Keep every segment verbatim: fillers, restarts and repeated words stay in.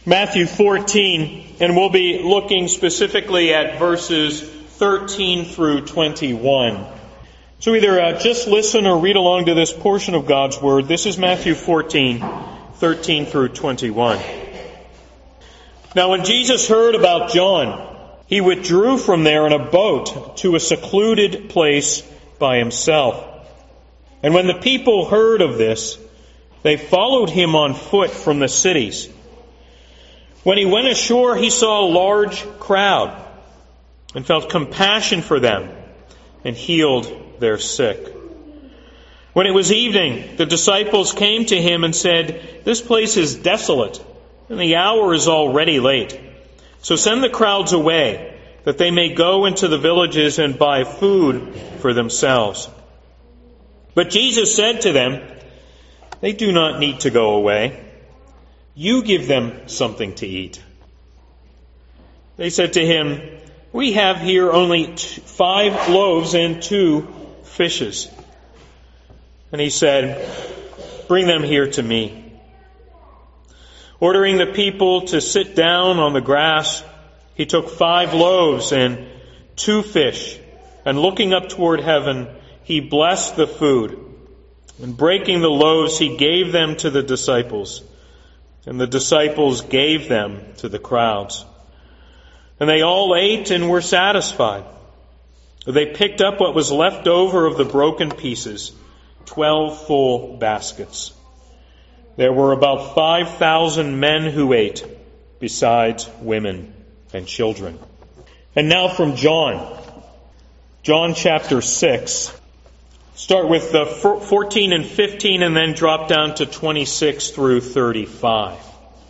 Matthew fourteen, and we'll be looking specifically at verses thirteen through twenty-one. So either uh, just listen or read along to this portion of God's Word. This is Matthew fourteen, thirteen through twenty-one. Now when Jesus heard about John, he withdrew from there in a boat to a secluded place by himself. And when the people heard of this, they followed him on foot from the cities. When he went ashore, he saw a large crowd and felt compassion for them and healed their sick. When it was evening, the disciples came to him and said, "This place is desolate, and the hour is already late. So send the crowds away, that they may go into the villages and buy food for themselves." But Jesus said to them, "They do not need to go away. You give them something to eat." They said to him, "We have here only five loaves and two fishes." And he said, "Bring them here to me." Ordering the people to sit down on the grass, he took five loaves and two fish, and looking up toward heaven, he blessed the food. And breaking the loaves, he gave them to the disciples, and the disciples gave them to the crowds. And they all ate and were satisfied. They picked up what was left over of the broken pieces, twelve full baskets. There were about five thousand men who ate, besides women and children. And now from John. John chapter six. Start with the fourteen and fifteen and then drop down to twenty-six through thirty-five.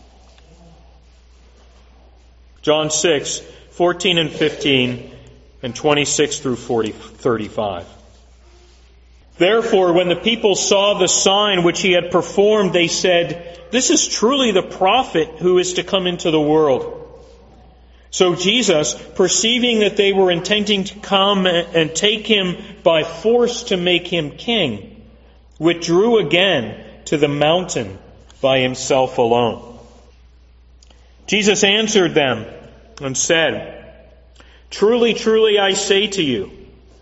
John six, fourteen and fifteen, and twenty-six through forty, thirty-five. Therefore, when the people saw the sign which he had performed, they said, "This is truly the prophet who is to come into the world." So Jesus, perceiving that they were intending to come and take him by force to make him king, withdrew again to the mountain by himself alone. Jesus answered them and said, "Truly, truly, I say to you,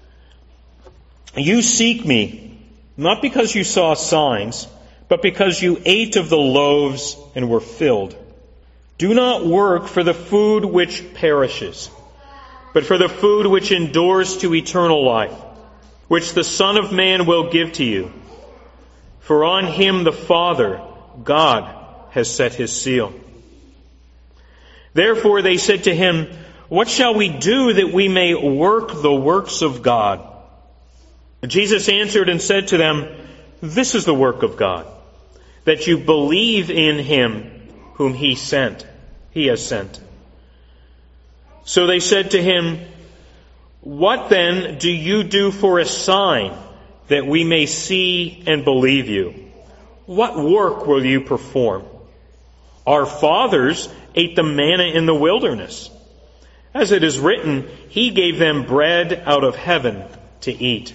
you seek me, not because you saw signs, but because you ate of the loaves and were filled. Do not work for the food which perishes, but for the food which endures to eternal life, which the Son of Man will give to you. For on him the Father, God, has set his seal." Therefore they said to him, "What shall we do that we may work the works of God?" Jesus answered and said to them, "This is the work of God, that you believe in him whom he sent, he has sent." So they said to him, "What then do you do for a sign that we may see and believe you? What work will you perform? Our fathers ate the manna in the wilderness. As it is written, he gave them bread out of heaven to eat."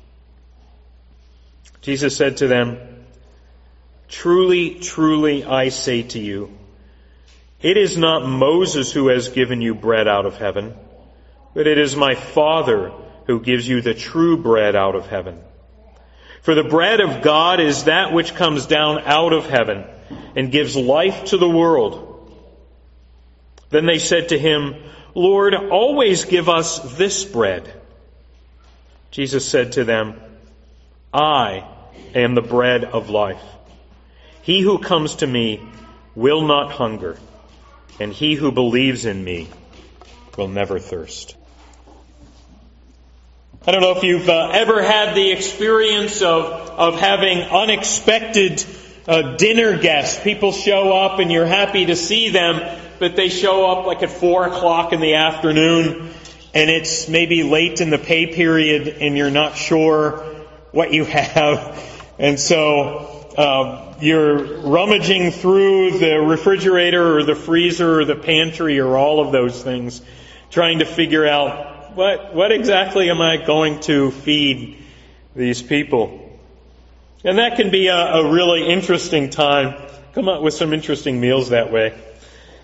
Jesus said to them, "Truly, truly, I say to you, it is not Moses who has given you bread out of heaven, but it is my Father who gives you the true bread out of heaven. For the bread of God is that which comes down out of heaven and gives life to the world." Then they said to him, "Lord, always give us this bread." Jesus said to them, "I am the bread of life. He who comes to me will not hunger, and he who believes in me will never thirst." I don't know if you've uh, ever had the experience of, of having unexpected uh, dinner guests. People show up and you're happy to see them, but they show up like at four o'clock in the afternoon, and it's maybe late in the pay period and you're not sure what you have. And so uh, you're rummaging through the refrigerator or the freezer or the pantry or all of those things, trying to figure out what what exactly am I going to feed these people. And that can be a, a really interesting time. Come up with some interesting meals that way.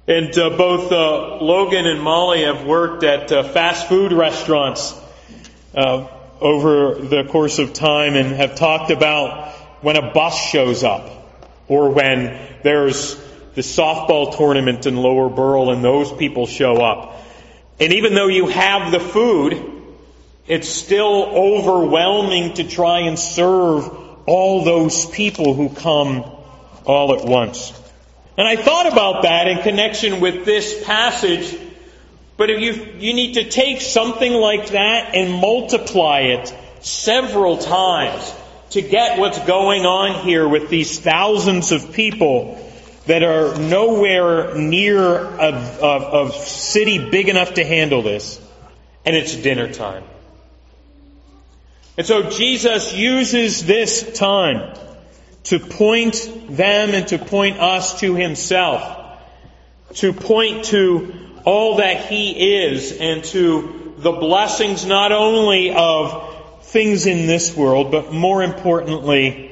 And uh, both uh, Logan and Molly have worked at uh, fast food restaurants uh, over the course of time and have talked about when a bus shows up or when there's the softball tournament in Lower Burl and those people show up. And even though you have the food, it's still overwhelming to try and serve all those people who come all at once. And I thought about that in connection with this passage, but if you you need to take something like that and multiply it several times to get what's going on here with these thousands of people that are nowhere near a, a, a city big enough to handle this, and it's dinner time. And so Jesus uses this time to point them and to point us to Himself, to point to all that He is and to the blessings not only of things in this world, but more importantly,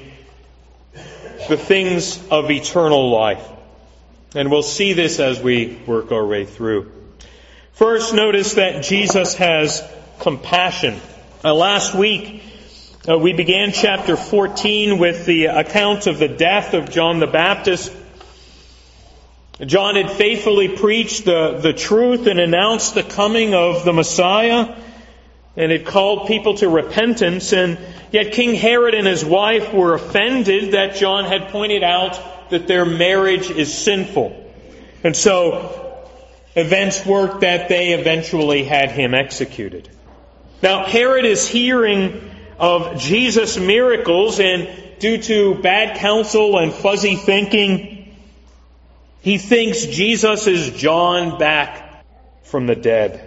the things of eternal life. And we'll see this as we work our way through. First, notice that Jesus has compassion. Uh, last week, uh, we began chapter fourteen with the account of the death of John the Baptist. John had faithfully preached the, the truth and announced the coming of the Messiah, and had called people to repentance, and yet King Herod and his wife were offended that John had pointed out that their marriage is sinful. And so events worked that they eventually had him executed. Now Herod is hearing of Jesus' miracles, and due to bad counsel and fuzzy thinking, he thinks Jesus is John back from the dead.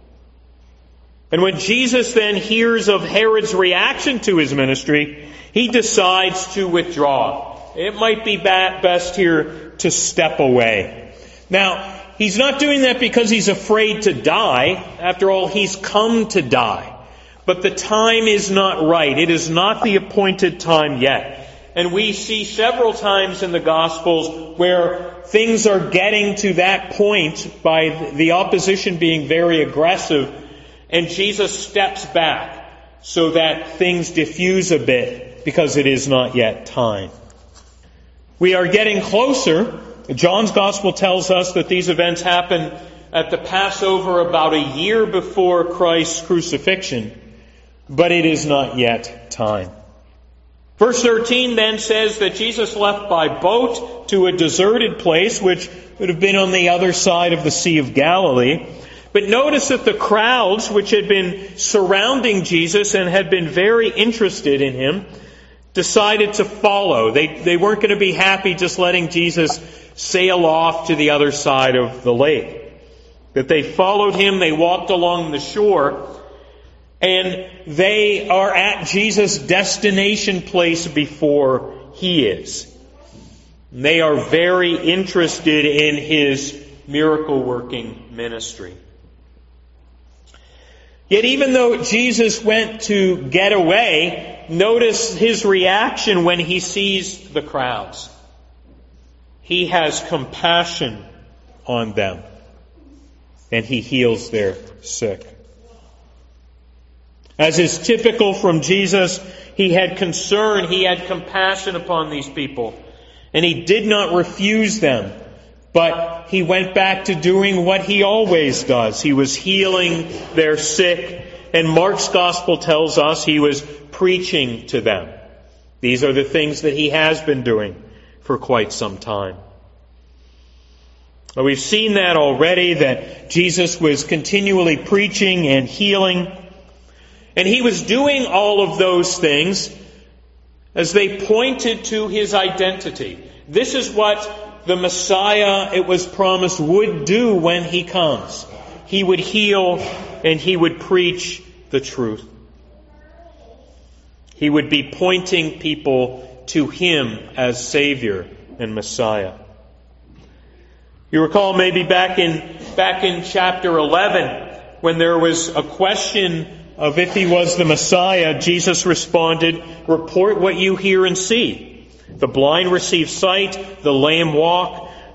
And when Jesus then hears of Herod's reaction to his ministry, he decides to withdraw. It might be best here to step away. Now, he's not doing that because he's afraid to die. After all, he's come to die. But the time is not right. It is not the appointed time yet. And we see several times in the Gospels where things are getting to that point by the opposition being very aggressive, and Jesus steps back so that things diffuse a bit because it is not yet time. We are getting closer. John's Gospel tells us that these events happen at the Passover about a year before Christ's crucifixion, but it is not yet time. Verse thirteen then says that Jesus left by boat to a deserted place, which would have been on the other side of the Sea of Galilee. But notice that the crowds which had been surrounding Jesus and had been very interested in Him decided to follow. They, they weren't going to be happy just letting Jesus sail off to the other side of the lake. That they followed Him, they walked along the shore, and they are at Jesus' destination place before He is. They are very interested in His miracle-working ministry. Yet even though Jesus went to get away, notice His reaction when He sees the crowds. He has compassion on them, and He heals their sick. As is typical from Jesus, He had concern, He had compassion upon these people, and He did not refuse them. But He went back to doing what He always does. He was healing their sick. And Mark's Gospel tells us He was preaching to them. These are the things that He has been doing for quite some time. Well, we've seen that already, that Jesus was continually preaching and healing. And He was doing all of those things as they pointed to His identity. This is what the Messiah, it was promised, would do when He comes. He would heal and He would preach the truth. He would be pointing people to Him as Savior and Messiah. You recall maybe back in back in chapter eleven, when there was a question of if He was the Messiah, Jesus responded, "Report what you hear and see. The blind receive sight, the lame walk,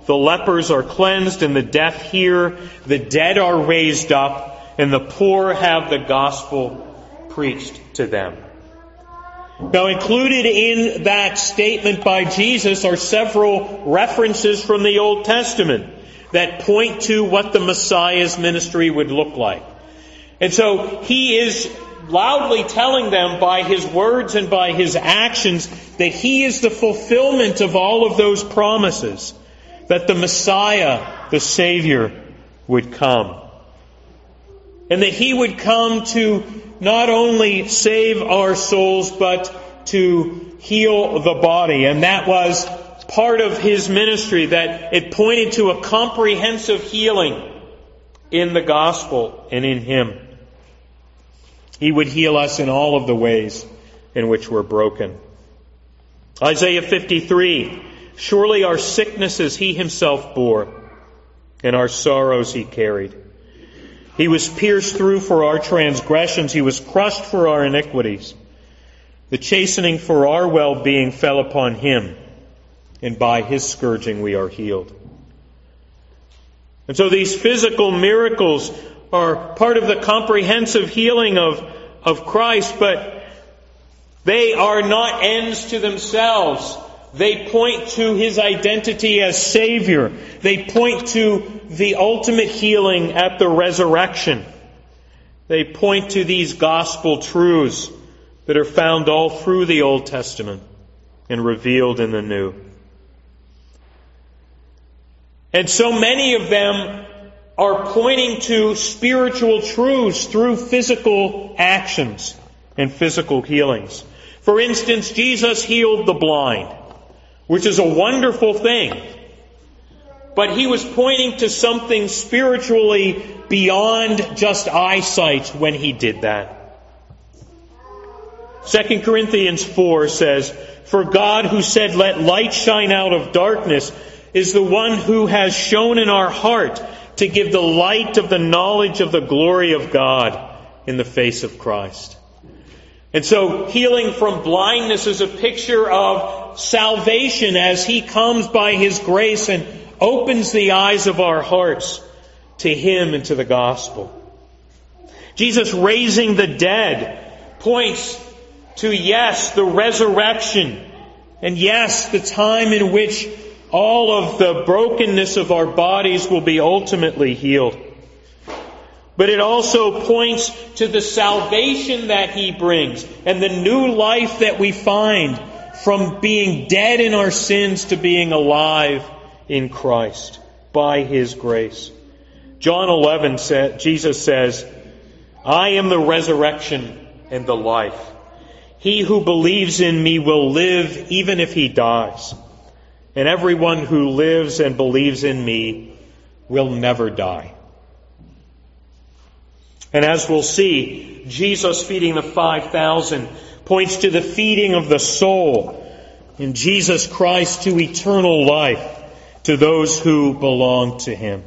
the lepers are cleansed and the deaf hear, the dead are raised up, and the poor have the gospel preached to them. Now, included in that statement by Jesus are several references from the Old Testament that point to what the Messiah's ministry would look like. And so he is loudly telling them by his words and by his actions that he is the fulfillment of all of those promises, that the Messiah, the Savior, would come. And that he would come to not only save our souls, but to heal the body. And that was part of his ministry, that it pointed to a comprehensive healing in the gospel and in him. He would heal us in all of the ways in which we're broken. Isaiah fifty-three, surely our sicknesses he himself bore, and our sorrows he carried. He was pierced through for our transgressions. He was crushed for our iniquities. The chastening for our well-being fell upon him, and by his scourging we are healed. And so these physical miracles are part of the comprehensive healing of, of Christ, but they are not ends to themselves. They point to his identity as Savior. They point to the ultimate healing at the resurrection. They point to these gospel truths that are found all through the Old Testament and revealed in the New. And so many of them are pointing to spiritual truths through physical actions and physical healings. For instance, Jesus healed the blind, which is a wonderful thing. But he was pointing to something spiritually beyond just eyesight when he did that. Second Corinthians four says, "For God who said, 'Let light shine out of darkness,' is the one who has shone in our heart to give the light of the knowledge of the glory of God in the face of Christ." And so healing from blindness is a picture of salvation as he comes by his grace and opens the eyes of our hearts to him and to the gospel. Jesus raising the dead points to, yes, the resurrection, and yes, the time in which all of the brokenness of our bodies will be ultimately healed. But it also points to the salvation that he brings and the new life that we find from being dead in our sins to being alive in Christ by his grace. John eleven, Jesus says, "I am the resurrection and the life. He who believes in me will live even if he dies. And everyone who lives and believes in me will never die." And as we'll see, Jesus feeding the five thousand points to the feeding of the soul in Jesus Christ to eternal life to those who belong to him.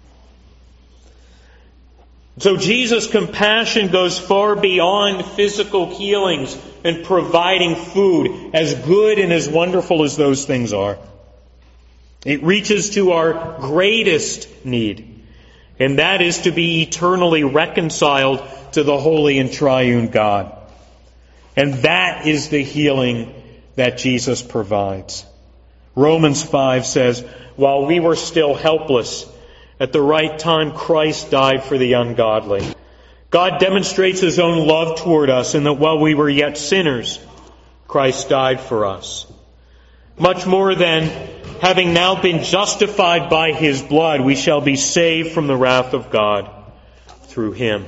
So Jesus' compassion goes far beyond physical healings and providing food, as good and as wonderful as those things are. It reaches to our greatest need, and that is to be eternally reconciled to the holy and triune God. And that is the healing that Jesus provides. Romans five says, "While we were still helpless, at the right time Christ died for the ungodly." God demonstrates his own love toward us in that while we were yet sinners, Christ died for us. Much more than having now been justified by his blood, we shall be saved from the wrath of God through him.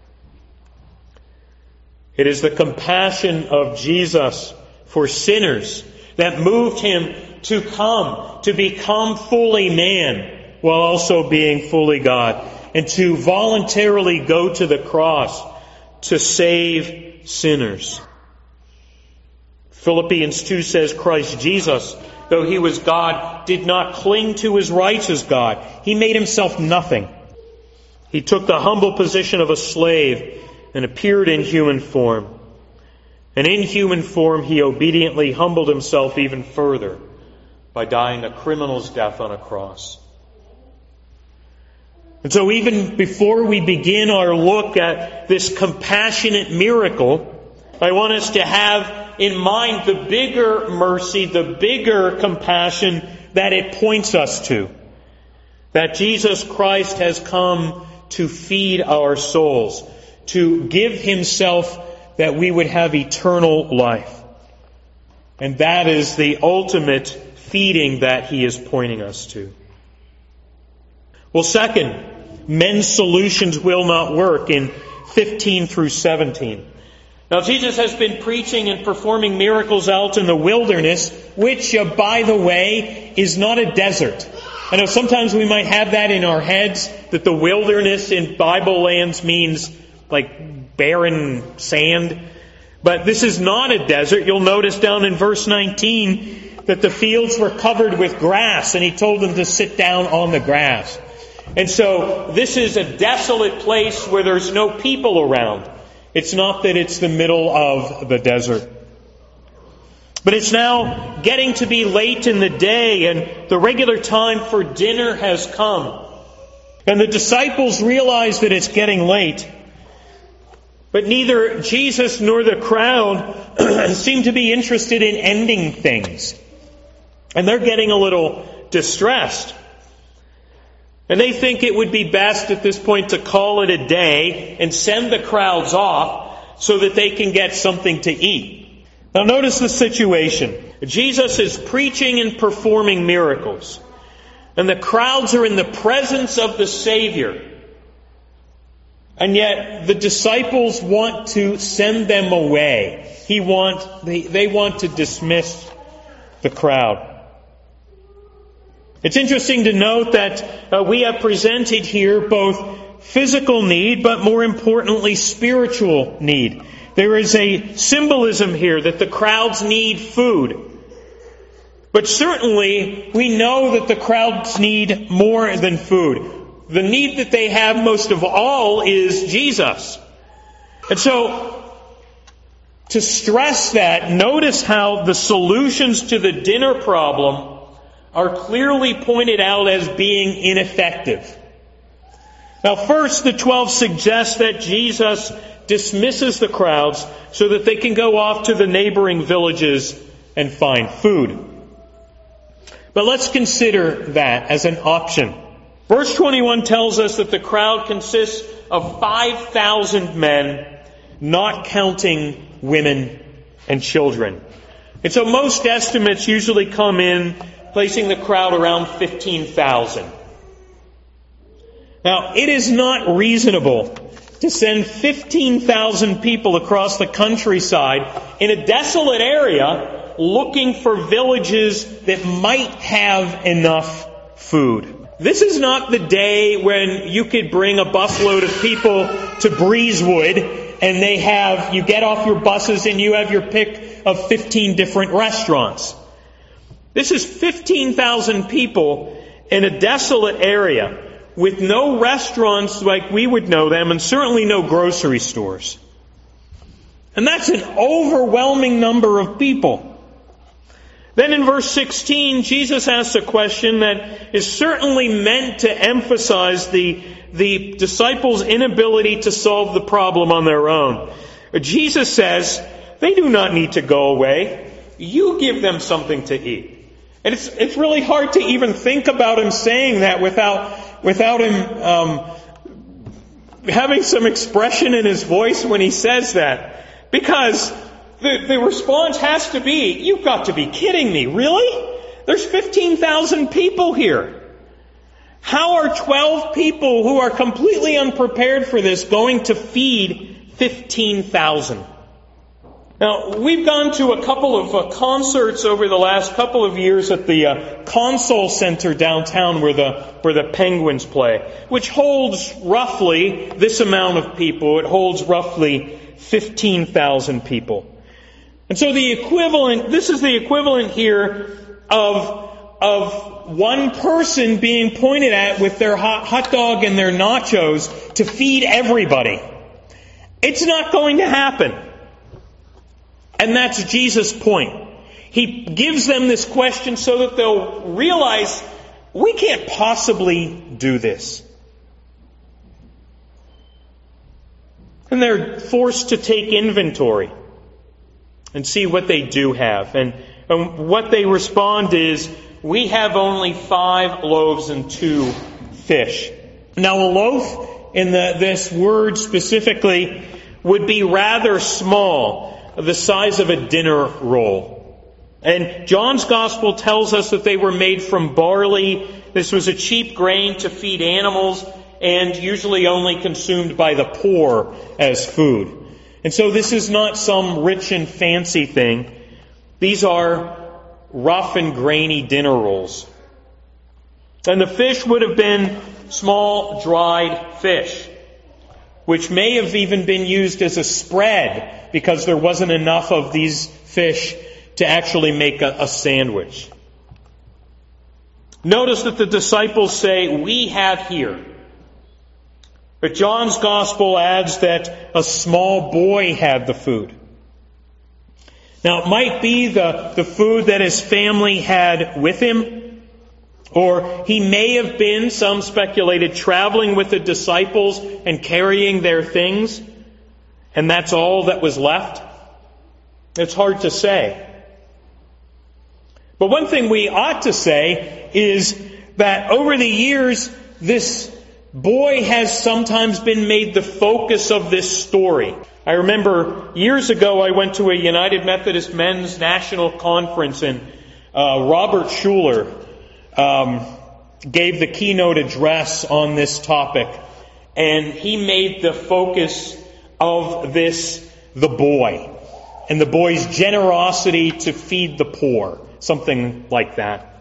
It is the compassion of Jesus for sinners that moved him to come, to become fully man, while also being fully God, and to voluntarily go to the cross to save sinners. Philippians two says, "Christ Jesus, though he was God, did not cling to his rights as God. He made himself nothing. He took the humble position of a slave and appeared in human form. And in human form he obediently humbled himself even further by dying a criminal's death on a cross. And so even before we begin our look at this compassionate miracle, I want us to have in mind the bigger mercy, the bigger compassion that it points us to. That Jesus Christ has come to feed our souls, to give Himself that we would have eternal life. And that is the ultimate feeding that He is pointing us to. Well, second, men's solutions will not work in fifteen through seventeen. Now, Jesus has been preaching and performing miracles out in the wilderness, which, uh, by the way, is not a desert. I know sometimes we might have that in our heads, that the wilderness in Bible lands means like barren sand. But this is not a desert. You'll notice down in verse nineteen that the fields were covered with grass, and He told them to sit down on the grass. And so this is a desolate place where there's no people around. It's not that it's the middle of the desert. But it's now getting to be late in the day, and the regular time for dinner has come. And the disciples realize that it's getting late. But neither Jesus nor the crowd seem to be interested in ending things. And they're getting a little distressed. And they think it would be best at this point to call it a day and send the crowds off so that they can get something to eat. Now notice the situation. Jesus is preaching and performing miracles. And the crowds are in the presence of the Savior. And yet the disciples want to send them away. He want, they, they want to dismiss the crowd. It's interesting to note that uh, we have presented here both physical need, but more importantly, spiritual need. There is a symbolism here that the crowds need food. But certainly, we know that the crowds need more than food. The need that they have most of all is Jesus. And so, to stress that, notice how the solutions to the dinner problem are clearly pointed out as being ineffective. Now first, the twelve suggest that Jesus dismisses the crowds so that they can go off to the neighboring villages and find food. But let's consider that as an option. Verse twenty-one tells us that the crowd consists of five thousand men, not counting women and children. And so most estimates usually come in placing the crowd around fifteen thousand. Now, it is not reasonable to send fifteen thousand people across the countryside in a desolate area looking for villages that might have enough food. This is not the day when you could bring a busload of people to Breezewood and they have, you get off your buses and you have your pick of fifteen different restaurants. This is fifteen thousand people in a desolate area with no restaurants like we would know them and certainly no grocery stores. And that's an overwhelming number of people. Then in verse sixteen, Jesus asks a question that is certainly meant to emphasize the, the disciples' inability to solve the problem on their own. Jesus says, they do not need to go away. You give them something to eat. And it's it's really hard to even think about him saying that without without him um, having some expression in his voice when he says that. Because the, the response has to be, you've got to be kidding me, really? There's fifteen thousand people here. How are twelve people who are completely unprepared for this going to feed fifteen thousand? Now, we've gone to a couple of uh, concerts over the last couple of years at the uh, Console Center downtown where the where the Penguins play, which holds roughly this amount of people. It holds roughly fifteen thousand people. And so the equivalent, this is the equivalent here of of one person being pointed at with their hot, hot dog and their nachos to feed everybody. It's not going to happen. And that's Jesus' point. He gives them this question so that they'll realize, we can't possibly do this. And they're forced to take inventory and see what they do have. And, and what they respond is, we have only five loaves and two fish. Now, a loaf in the, this word specifically would be rather small, the size of a dinner roll. And John's Gospel tells us that they were made from barley. This was a cheap grain to feed animals and usually only consumed by the poor as food. And so this is not some rich and fancy thing. These are rough and grainy dinner rolls. And the fish would have been small, dried fish, which may have even been used as a spread because there wasn't enough of these fish to actually make a, a sandwich. Notice that the disciples say, we have here. But John's Gospel adds that a small boy had the food. Now, it might be the, the food that his family had with him, or he may have been, some speculated, traveling with the disciples and carrying their things, and that's all that was left. It's hard to say. But one thing we ought to say is that over the years, this boy has sometimes been made the focus of this story. I remember years ago I went to a United Methodist Men's National Conference, and uh, Robert Schuller um, gave the keynote address on this topic. And he made the focus of this the boy, and the boy's generosity to feed the poor. Something like that.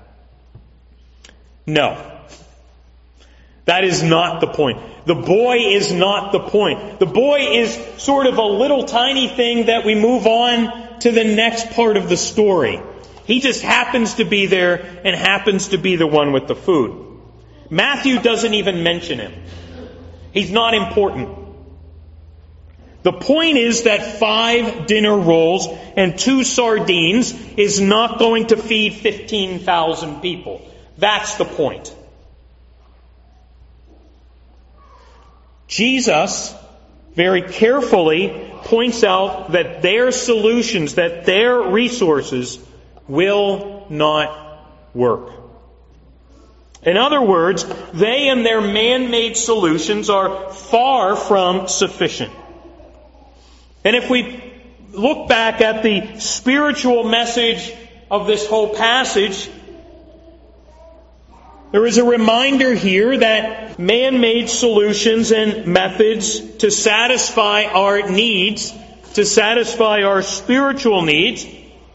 No. That is not the point. The boy is not the point. The boy is sort of a little tiny thing that we move on to the next part of the story. He just happens to be there and happens to be the one with the food. Matthew doesn't even mention him. He's not important. The point is that five dinner rolls and two sardines is not going to feed fifteen thousand people. That's the point. Jesus very carefully points out that their solutions, that their resources will not work. In other words, they and their man-made solutions are far from sufficient. And if we look back at the spiritual message of this whole passage, there is a reminder here that man-made solutions and methods to satisfy our needs, to satisfy our spiritual needs,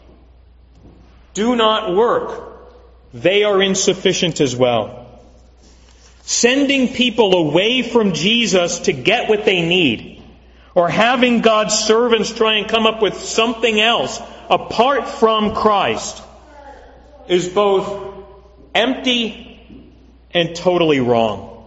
do not work. They are insufficient as well. Sending people away from Jesus to get what they need, or having God's servants try and come up with something else apart from Christ, is both empty and totally wrong.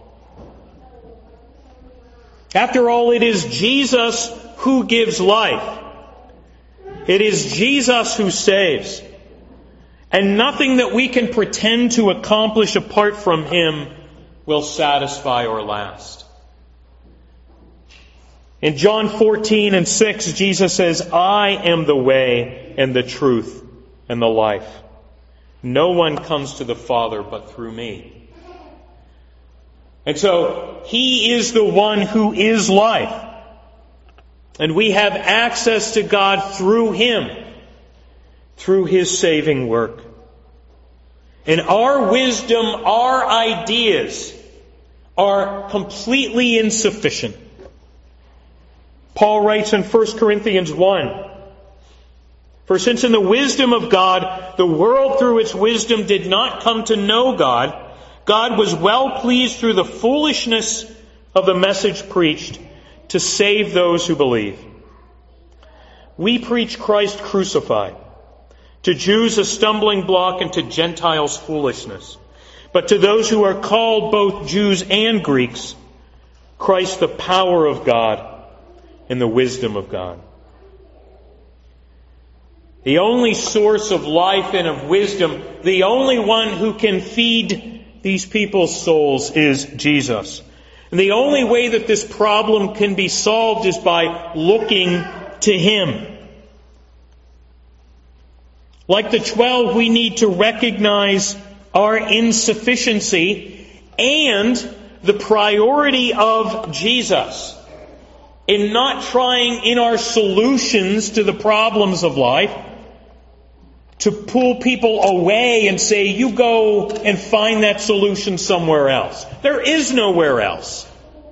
After all, it is Jesus who gives life. It is Jesus who saves. And nothing that we can pretend to accomplish apart from Him will satisfy or last. In John fourteen and six, Jesus says, I am the way and the truth and the life. No one comes to the Father but through me. And so, He is the one who is life. And we have access to God through Him, through His saving work. And our wisdom, our ideas, are completely insufficient. Paul writes in First Corinthians one, For since in the wisdom of God, the world through its wisdom did not come to know God, God was well pleased through the foolishness of the message preached to save those who believe. We preach Christ crucified, to Jews a stumbling block and to Gentiles foolishness. But to those who are called both Jews and Greeks, Christ the power of God and the wisdom of God. the only source of life and of wisdom, the only one who can feed these people's souls is Jesus. And the only way that this problem can be solved is by looking to Him. Like the twelve, we need to recognize our insufficiency and the priority of Jesus in not trying in our solutions to the problems of life to pull people away and say, you go and find that solution somewhere else. There is nowhere else.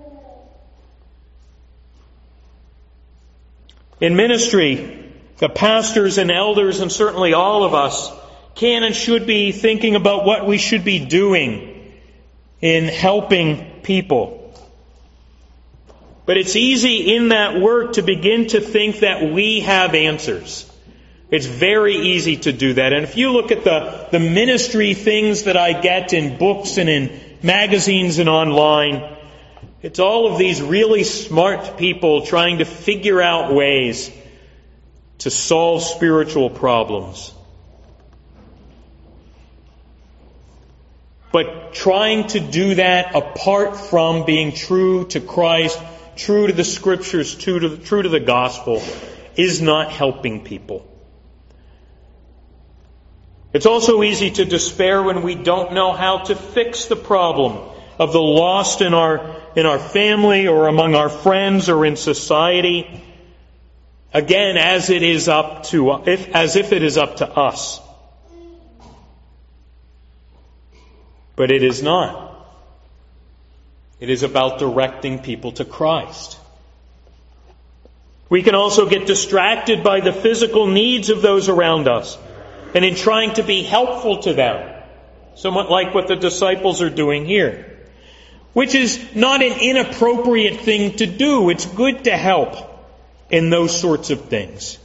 In ministry, the pastors and elders, and certainly all of us, can and should be thinking about what we should be doing in helping people. But it's easy in that work to begin to think that we have answers. It's very easy to do that. And if you look at the, the ministry things that I get in books and in magazines and online, it's all of these really smart people trying to figure out ways to solve spiritual problems. But trying to do that apart from being true to Christ, true to the Scriptures, true to the, true to the gospel, is not helping people. It's also easy to despair when we don't know how to fix the problem of the lost in our in our family or among our friends or in society. Again, as it is up to if as if it is up to us. But it is not. It is about directing people to Christ. We can also get distracted by the physical needs of those around us, and in trying to be helpful to them, somewhat like what the disciples are doing here. Which is not an inappropriate thing to do. It's good to help in those sorts of things.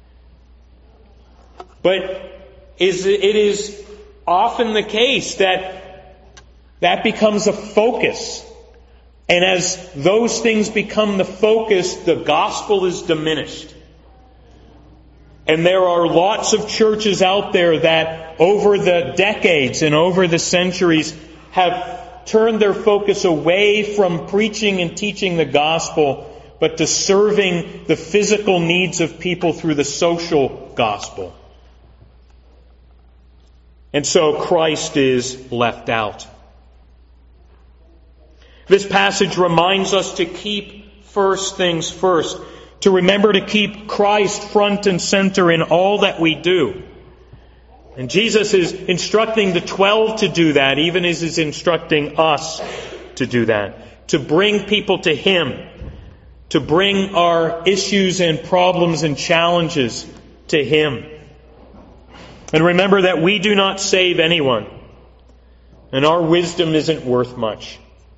But is it is often the case that that becomes a focus. And as those things become the focus, the gospel is diminished. And there are lots of churches out there that over the decades and over the centuries have turned their focus away from preaching and teaching the gospel, but to serving the physical needs of people through the social gospel. And so Christ is left out. This passage reminds us to keep first things first, to remember to keep Christ front and center in all that we do. And Jesus is instructing the twelve to do that, even as He's instructing us to do that. To bring people to Him. To bring our issues and problems and challenges to Him. And remember that we do not save anyone. And our wisdom isn't worth much.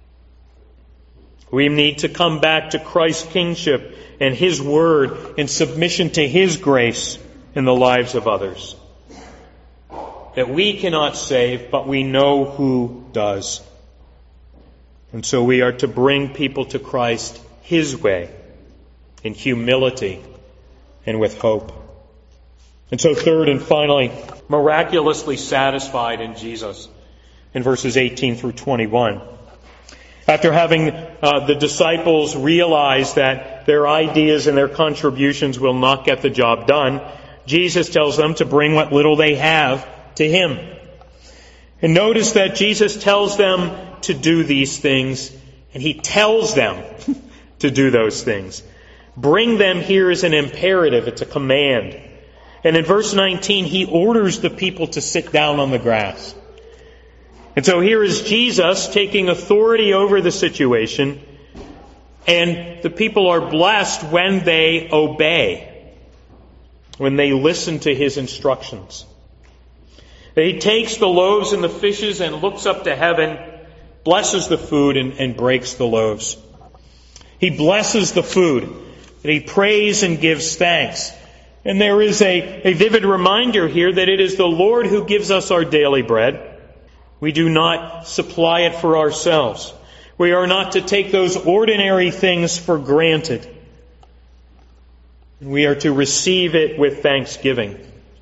We need to come back to Christ's kingship and His word in submission to His grace in the lives of others. That we cannot save, but we know who does. And so we are to bring people to Christ His way, in humility and with hope. And so third and finally, miraculously satisfied in Jesus, in verses eighteen through twenty-one. After having uh, the disciples realize that their ideas and their contributions will not get the job done, Jesus tells them to bring what little they have to Him. And notice that Jesus tells them to do these things, and He tells them to do those things. Bring them here is an imperative, it's a command. And in verse nineteen, He orders the people to sit down on the grass. And so here is Jesus taking authority over the situation, and the people are blessed when they obey, when they listen to His instructions. He takes the loaves and the fishes and looks up to heaven, blesses the food and, and breaks the loaves. He blesses the food, and He prays and gives thanks. And there is a, a vivid reminder here that it is the Lord who gives us our daily bread. We do not supply it for ourselves. We are not to take those ordinary things for granted. We are to receive it with thanksgiving.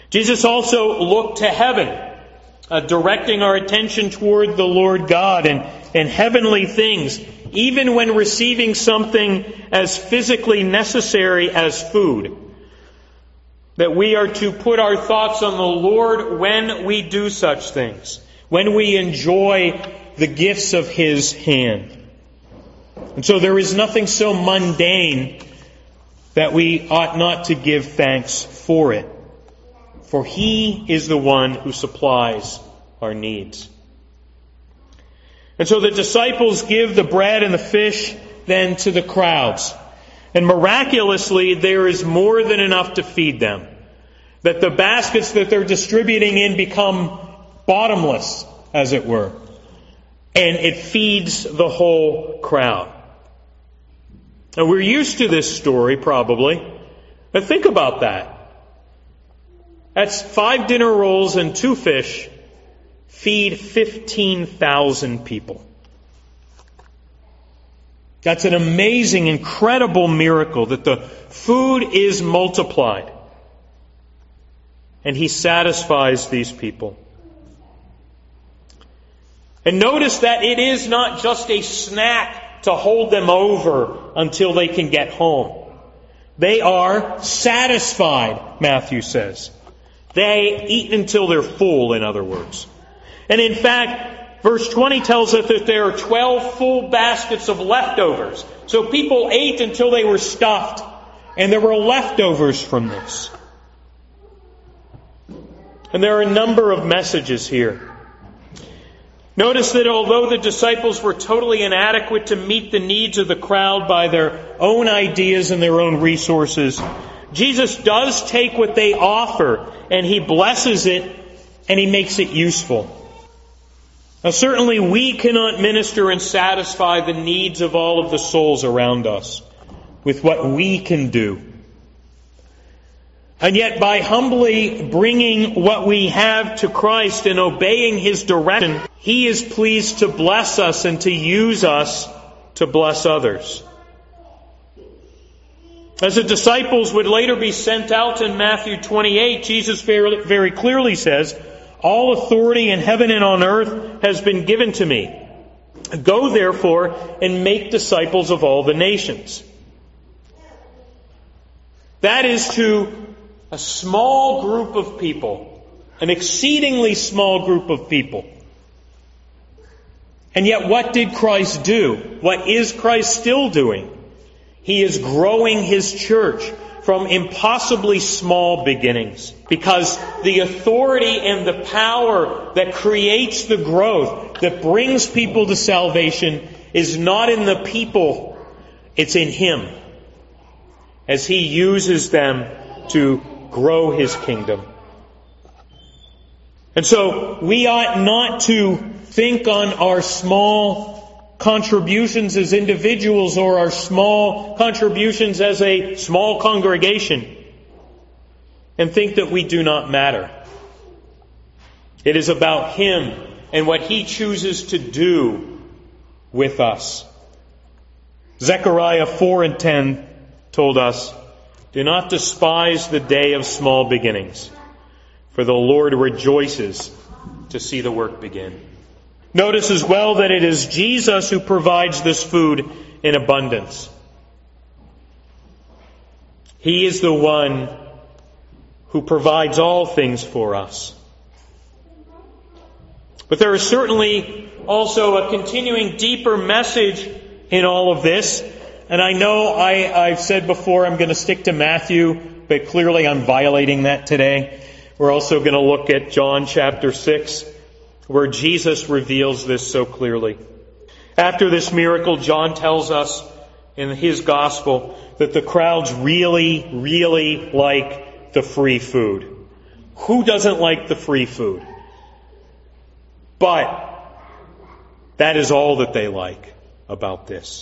Jesus also looked to heaven, uh, directing our attention toward the Lord God and, and heavenly things, even when receiving something as physically necessary as food. That we are to put our thoughts on the Lord when we do such things, when we enjoy the gifts of His hand. And so there is nothing so mundane that we ought not to give thanks for it. For He is the one who supplies our needs. And so the disciples give the bread and the fish then to the crowds. And miraculously, there is more than enough to feed them. That the baskets that they're distributing in become bottomless, as it were. And it feeds the whole crowd. Now, we're used to this story, probably. But think about that. That's five dinner rolls and two fish feed fifteen thousand people. That's an amazing, incredible miracle that the food is multiplied. And He satisfies these people. And notice that it is not just a snack to hold them over until they can get home. They are satisfied, Matthew says. They eat until they're full, in other words. And in fact, verse twenty tells us that there are twelve full baskets of leftovers. So people ate until they were stuffed, and there were leftovers from this. And there are a number of messages here. Notice that although the disciples were totally inadequate to meet the needs of the crowd by their own ideas and their own resources, Jesus does take what they offer and He blesses it and He makes it useful. Now certainly we cannot minister and satisfy the needs of all of the souls around us with what we can do. And yet by humbly bringing what we have to Christ and obeying His direction, He is pleased to bless us and to use us to bless others. As the disciples would later be sent out in Matthew twenty-eight, Jesus very, very clearly says, "All authority in heaven and on earth has been given to me. Go therefore and make disciples of all the nations." That is to a small group of people, an exceedingly small group of people. And yet what did Christ do? What is Christ still doing? He is growing His church from impossibly small beginnings. Because the authority and the power that creates the growth, that brings people to salvation, is not in the people, it's in Him. As He uses them to grow His kingdom. And so we ought not to think on our small contributions as individuals or our small contributions as a small congregation and think that we do not matter. It is about Him and what He chooses to do with us. Zechariah four and ten told us, "Do not despise the day of small beginnings, for the Lord rejoices to see the work begin." Notice as well that it is Jesus who provides this food in abundance. He is the one who provides all things for us. But there is certainly also a continuing deeper message in all of this. And I know I, I've said before I'm going to stick to Matthew, but clearly I'm violating that today. We're also going to look at John chapter six, where Jesus reveals this so clearly. After this miracle, John tells us in his gospel that the crowds really, really like the free food. Who doesn't like the free food? But that is all that they like about this.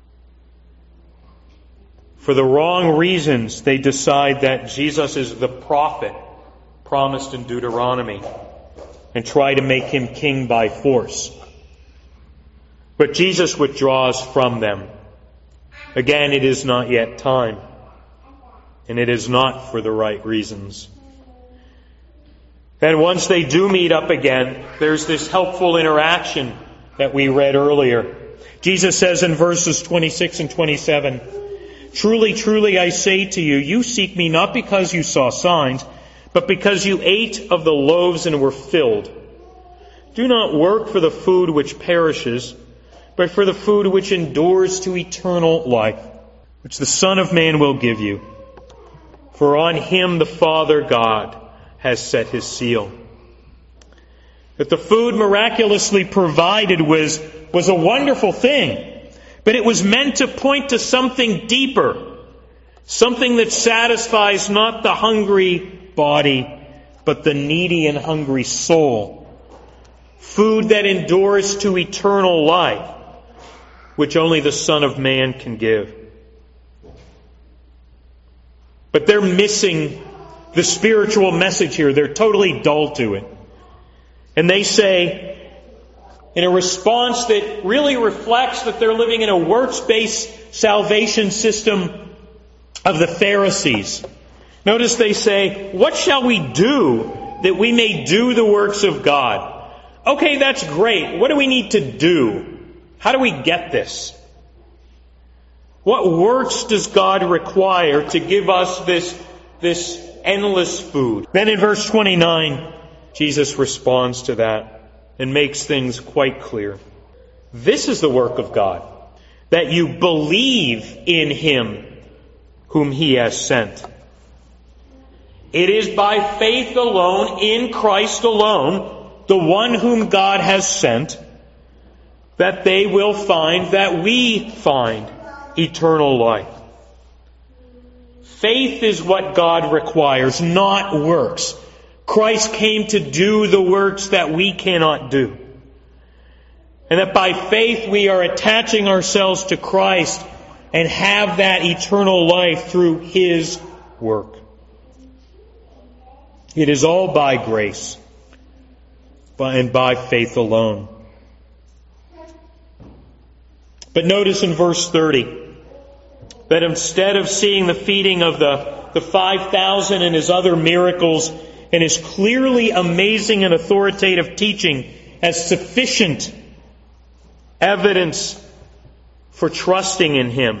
For the wrong reasons, they decide that Jesus is the prophet promised in Deuteronomy and try to make Him king by force. But Jesus withdraws from them. Again, it is not yet time, and it is not for the right reasons. And once they do meet up again, there's this helpful interaction that we read earlier. Jesus says in verses twenty-six and twenty-seven, "Truly, truly, I say to you, you seek me not because you saw signs, but because you ate of the loaves and were filled. Do not work for the food which perishes, but for the food which endures to eternal life, which the Son of Man will give you. For on him the Father God has set his seal." That the food miraculously provided was, was a wonderful thing, but it was meant to point to something deeper, something that satisfies not the hungry body, but the needy and hungry soul. Food that endures to eternal life, which only the Son of Man can give. But they're missing the spiritual message here. They're totally dull to it. And they say, in a response that really reflects that they're living in a works-based salvation system of the Pharisees. Notice they say, "What shall we do that we may do the works of God?" Okay, that's great. What do we need to do? How do we get this? What works does God require to give us this, this endless food? Then in verse twenty-nine, Jesus responds to that and makes things quite clear. "This is the work of God, that you believe in him whom he has sent." It is by faith alone, in Christ alone, the one whom God has sent, that they will find, that we find, eternal life. Faith is what God requires, not works. Christ came to do the works that we cannot do. And that by faith we are attaching ourselves to Christ and have that eternal life through his work. It is all by grace and by faith alone. But notice in verse thirty that instead of seeing the feeding of the, the five thousand and his other miracles and his clearly amazing and authoritative teaching as sufficient evidence for trusting in him,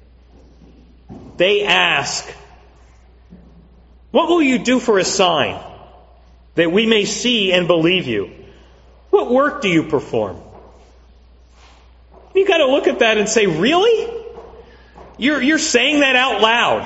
they ask, "What will you do for a sign that we may see and believe you? What work do you perform?" You got to look at that and say, really? You're, you're saying that out loud.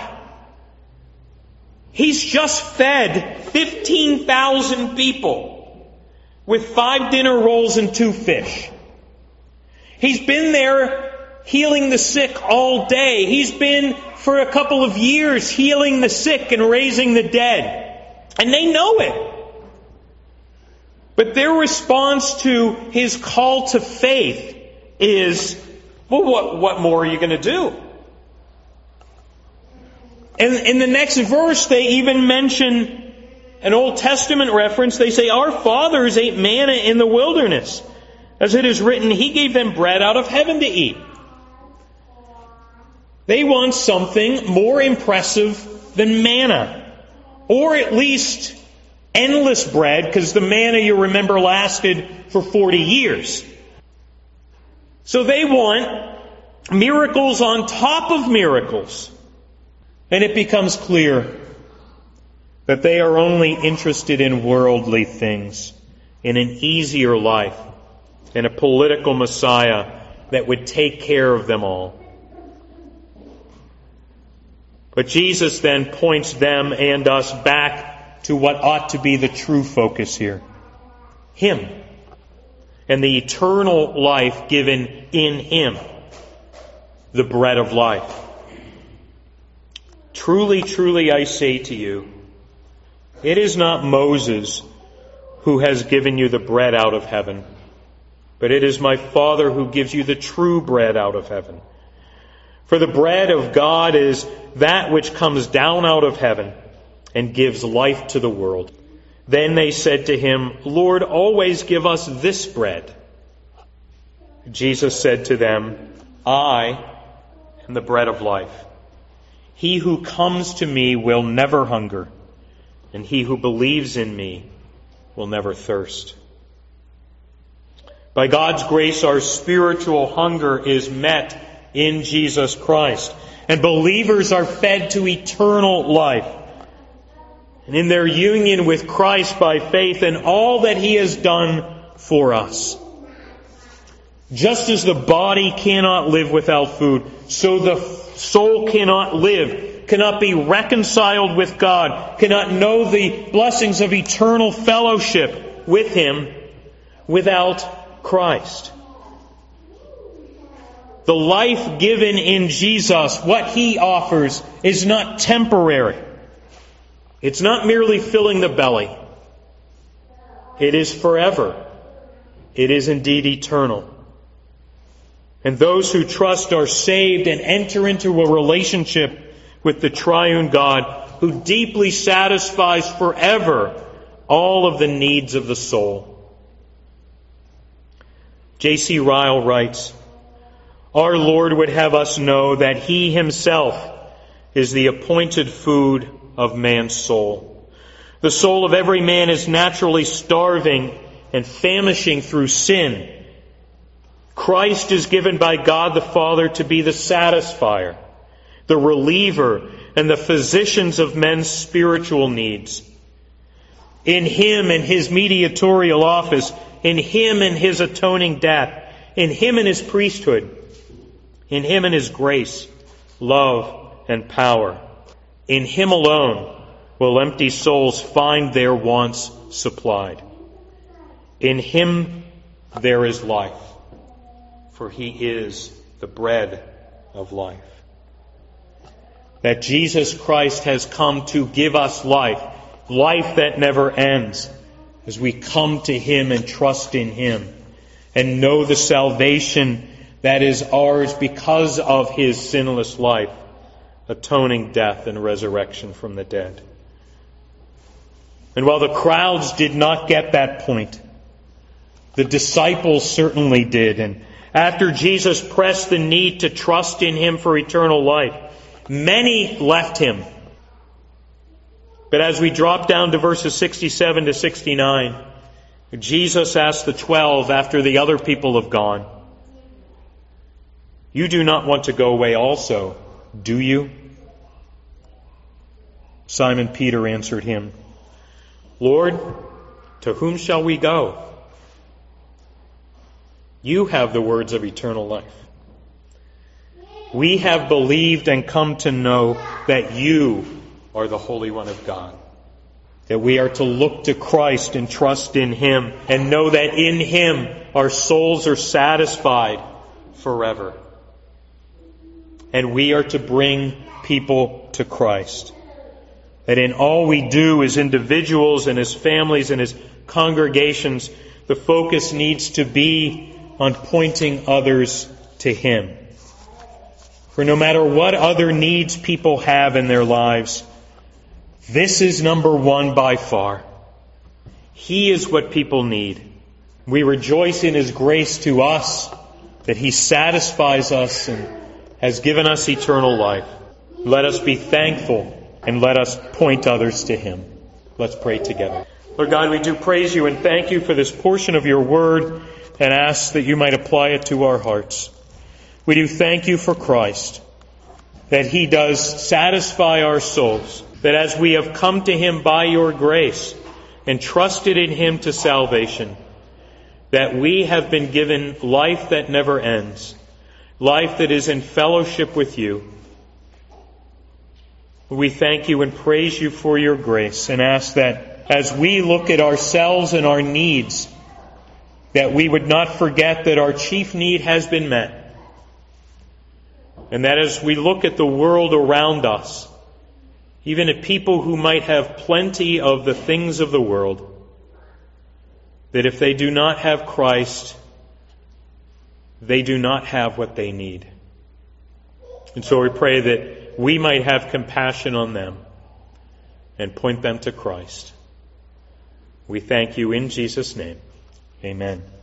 He's just fed fifteen thousand people with five dinner rolls and two fish. He's been there healing the sick all day. He's been for a couple of years healing the sick and raising the dead. And they know it. But their response to his call to faith is, well, what, what more are you going to do? And in the next verse, they even mention an Old Testament reference. They say, "Our fathers ate manna in the wilderness. As it is written, he gave them bread out of heaven to eat." They want something more impressive than manna. Or at least endless bread, because the manna, you remember, lasted for forty years. So they want miracles on top of miracles. And it becomes clear that they are only interested in worldly things, in an easier life, in a political Messiah that would take care of them all. But Jesus then points them and us back to what ought to be the true focus here. Him. And the eternal life given in him. The bread of life. "Truly, truly, I say to you, it is not Moses who has given you the bread out of heaven, but it is my Father who gives you the true bread out of heaven. For the bread of God is that which comes down out of heaven and gives life to the world." Then they said to him, "Lord, always give us this bread." Jesus said to them, "I am the bread of life. He who comes to me will never hunger, and he who believes in me will never thirst. By God's grace, our spiritual hunger is met in Jesus Christ, and believers are fed to eternal life. And in their union with Christ by faith in all that He has done for us. Just as the body cannot live without food, so the soul cannot live, cannot be reconciled with God, cannot know the blessings of eternal fellowship with Him without Christ. The life given in Jesus, what He offers, is not temporary. It's not merely filling the belly. It is forever. It is indeed eternal. And those who trust are saved and enter into a relationship with the triune God, who deeply satisfies forever all of the needs of the soul. J C Ryle writes, "Our Lord would have us know that He Himself is the appointed food of man's soul. The soul of every man is naturally starving and famishing through sin. Christ is given by God the Father to be the satisfier, the reliever, and the physicians of men's spiritual needs. In Him and His mediatorial office, in Him and His atoning death, in Him and His priesthood, in Him and His grace, love, and power. In Him alone will empty souls find their wants supplied. In Him there is life, for He is the bread of life." That Jesus Christ has come to give us life, life that never ends, as we come to Him and trust in Him and know the salvation that is ours because of His sinless life, atoning death and resurrection from the dead. And while the crowds did not get that point, the disciples certainly did. And after Jesus pressed the need to trust in Him for eternal life, many left Him. But as we drop down to verses sixty-seven to sixty-nine, Jesus asked the twelve after the other people have gone, "You do not want to go away also, do you?" Simon Peter answered Him, "Lord, to whom shall we go? You have the words of eternal life. We have believed and come to know that You are the Holy One of God." That we are to look to Christ and trust in Him and know that in Him our souls are satisfied forever. And we are to bring people to Christ. That in all we do as individuals and as families and as congregations, the focus needs to be on pointing others to Him. For no matter what other needs people have in their lives, this is number one by far. He is what people need. We rejoice in His grace to us, that He satisfies us and has given us eternal life. Let us be thankful and let us point others to Him. Let's pray together. Lord God, we do praise You and thank You for this portion of Your Word and ask that You might apply it to our hearts. We do thank You for Christ, that He does satisfy our souls, that as we have come to Him by Your grace and trusted in Him to salvation, that we have been given life that never ends, life that is in fellowship with You. We thank You and praise You for Your grace and ask that as we look at ourselves and our needs, that we would not forget that our chief need has been met. And that as we look at the world around us, even at people who might have plenty of the things of the world, that if they do not have Christ, they do not have what they need. And so we pray that we might have compassion on them and point them to Christ. We thank You in Jesus' name. Amen.